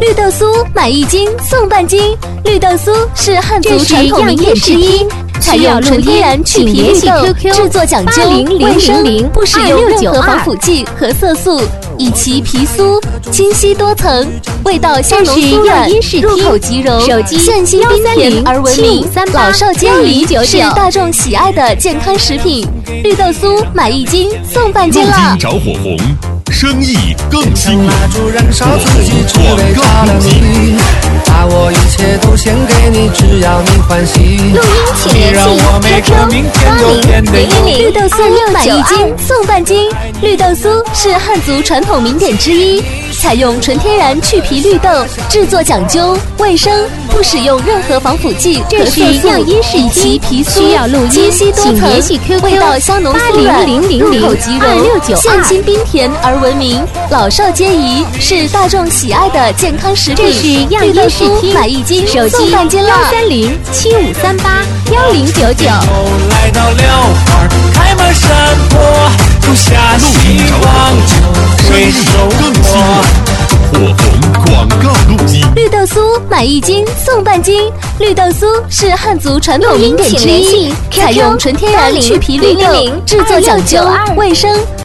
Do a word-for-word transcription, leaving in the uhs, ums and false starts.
绿豆酥买一斤送半斤。绿豆酥是汉族传统名点之一，采用纯天然去皮绿豆，制作讲究卫生，不使用任何防腐剂和色素，以其皮酥清晰多层，味道香浓酥软，入口即溶，馅心冰甜而闻名，老少皆宜，是大众喜爱的健康食品。绿豆酥买一斤送半斤了。 路金着火红，生意更吸引。 蜡烛燃烧自己，只为照亮你。把我一切都献给你，只要你欢喜。 录音请联系 Q Q 八零零零零。绿豆酥买一斤送半斤。绿豆酥是汉族传统名点之一，采用纯天然去皮绿豆，制作讲究卫生，不使用任何防腐剂和色素，以其皮酥清晰多层，味道香浓酥软，入口即溶，馅心冰甜而闻名，老少皆宜，是大众喜爱的健康食品。 这是样绿豆衣视听， 酥买一斤手机送半斤了。 幺三零七五三八幺零九九。 来到了花开满山坡，种下希望，回收获。 火红广告录音。 绿豆酥买一斤送半斤。绿豆酥是汉族传统名点之一，采用纯天然去皮绿豆，制作讲究卫生。